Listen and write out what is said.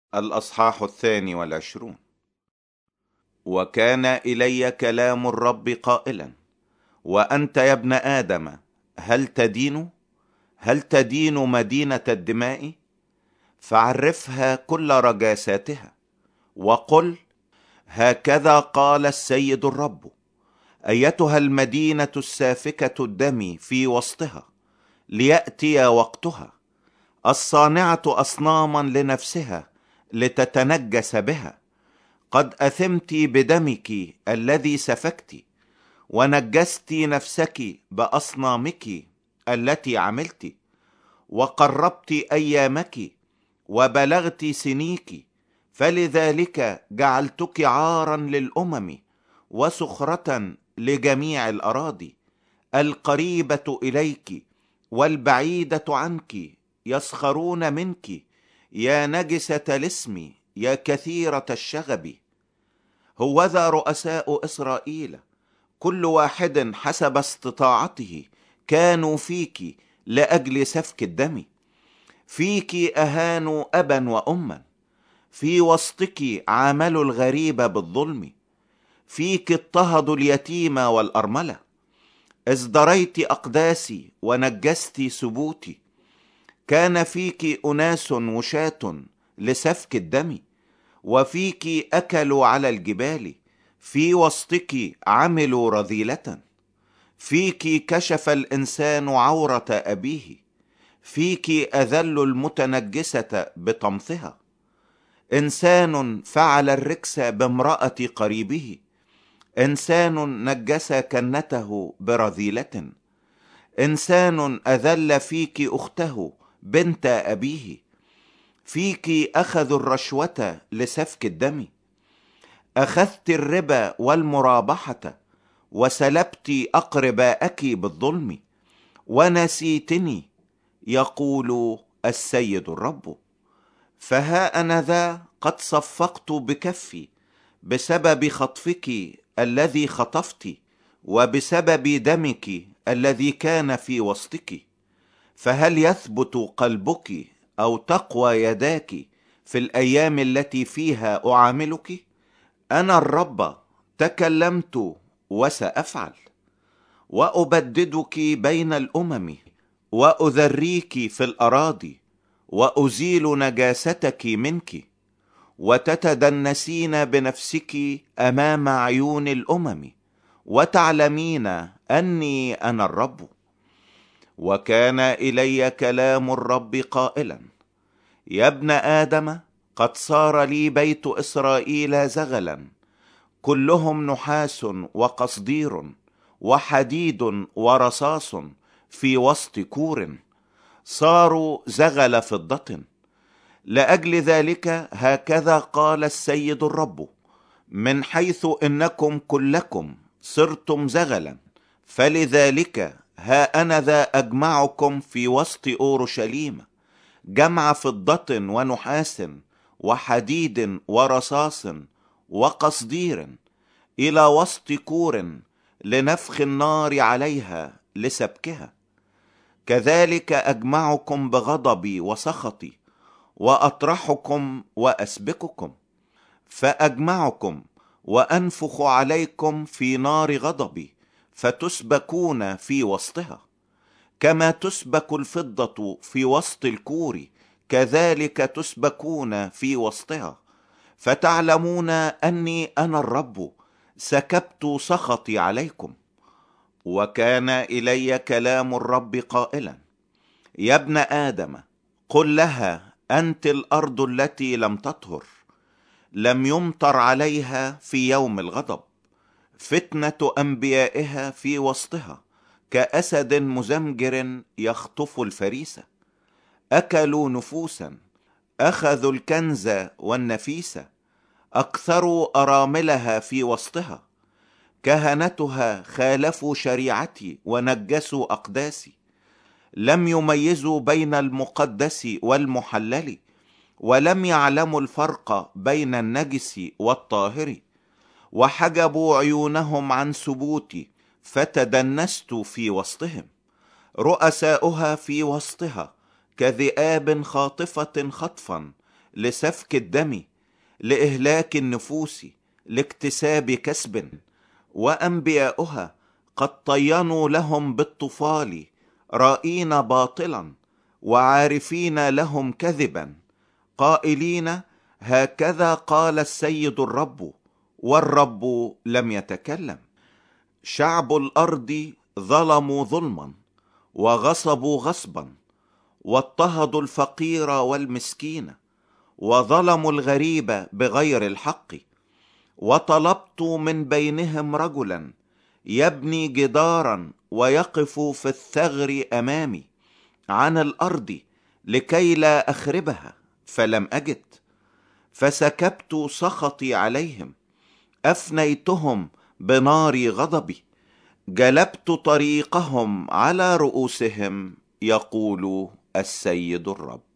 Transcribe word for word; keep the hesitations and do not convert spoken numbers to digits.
الأصحاح الثاني والعشرون. وكان إلي كلام الرب قائلا: وأنت يا ابن آدم، هل تدين هل تدين مدينة الدماء؟ فعرفها كل رجاساتها، وقل: هكذا قال السيد الرب: أيتها المدينة السافكة الدم في وسطها، ليأتي وقتها، الصانعة أصناما لنفسها لتتنجس بها. قد أثمت بدمك الذي سفكت، ونجست نفسك بأصنامك التي عملت، وقربت أيامك وبلغت سنيك، فلذلك جعلتك عارا للأمم وسخرة لجميع الأراضي. القريبة إليك والبعيدة عنك يسخرون منك، يا نجسة الاسم، يا كثيرة الشغب. هوذا رؤساء إسرائيل كل واحد حسب استطاعته كانوا فيك لأجل سفك الدم. فيك أهانوا أبا وأما، في وسطك عاملوا الغريب بالظلم، فيك اضطهدوا اليتيم والأرملة. ازدريت أقداسي ونجست سبوتي، كان فيك أناس وشاة لسفك الدم، وفيك أكلوا على الجبال، في وسطك عملوا رذيلة. فيك كشف الإنسان عورة أبيه، فيك أذل المتنجسة بطمثها. إنسان فعل الركس بامرأة قريبه، إنسان نجس كنته برذيلة. إنسان أذل فيك أخته بنت أبيه، فيك أخذوا الرشوة لسفك الدم. أخذت الربا والمرابحة، وسلبت أقرباءك بالظلم، ونسيتني، يقول السيد الرب. فها أنا ذا قد صفقت بكفي بسبب خطفك الذي خطفت، وبسبب دمك الذي كان في وسطك. فهل يثبت قلبك أو تقوى يداك في الأيام التي فيها أعاملك؟ أنا الرب تكلمت وسأفعل، وأبددك بين الأمم، وأذريك في الأراضي، وأزيل نجاستك منك، وتتدنسين بنفسك أمام عيون الأمم، وتعلمين أني أنا الرب. وكان إلي كلام الرب قائلا: يا ابن آدم، قد صار لي بيت إسرائيل زغلا، كلهم نحاس وقصدير وحديد ورصاص في وسط كور، صاروا زغل فضة. لأجل ذلك هكذا قال السيد الرب: من حيث إنكم كلكم صرتم زغلا، فلذلك ها أنا ذا أجمعكم في وسط أورشليم، جمع فضة ونحاس وحديد ورصاص وقصدير، إلى وسط كور لنفخ النار عليها لسبكها. كذلك أجمعكم بغضبي وسخطي، وأطرحكم وأسبككم، فأجمعكم وأنفخ عليكم في نار غضبي، فتسبكون في وسطها. كما تسبك الفضة في وسط الكور، كذلك تسبكون في وسطها، فتعلمون أني أنا الرب سكبت سخطي عليكم. وكان إلي كلام الرب قائلا: يا ابن آدم، قل لها: أنت الأرض التي لم تطهر، لم يمطر عليها في يوم الغضب، فتنة أنبيائها في وسطها كأسد مزمجر يخطف الفريسة. أكلوا نفوسا، أخذوا الكنز والنفيس، أكثروا أراملها في وسطها. كهنتها خالفوا شريعتي ونجسوا أقداسي، لم يميزوا بين المقدس والمحلل، ولم يعلموا الفرق بين النجس والطاهر. وحجبوا عيونهم عن ثبوتي، فتدنست في وسطهم. رؤساؤها في وسطها كذئاب خاطفة خطفا، لسفك الدم، لإهلاك النفوس، لاكتساب كسب. وأنبياؤها قد طينوا لهم بالطفال، رائين باطلا وعارفين لهم كذبا، قائلين هكذا قال السيد الرب، والرب لم يتكلم. شعب الأرض ظلموا ظلما وغصبوا غصبا، واضطهدوا الفقير والمسكين، وظلموا الغريب بغير الحق. وطلبت من بينهم رجلا يبني جدارا ويقف في الثغر أمامي عن الأرض لكي لا أخربها، فلم أجد. فسكبت سخطي عليهم، أفنيتهم بنار غضبي، جلبت طريقهم على رؤوسهم، يقول السيد الرب.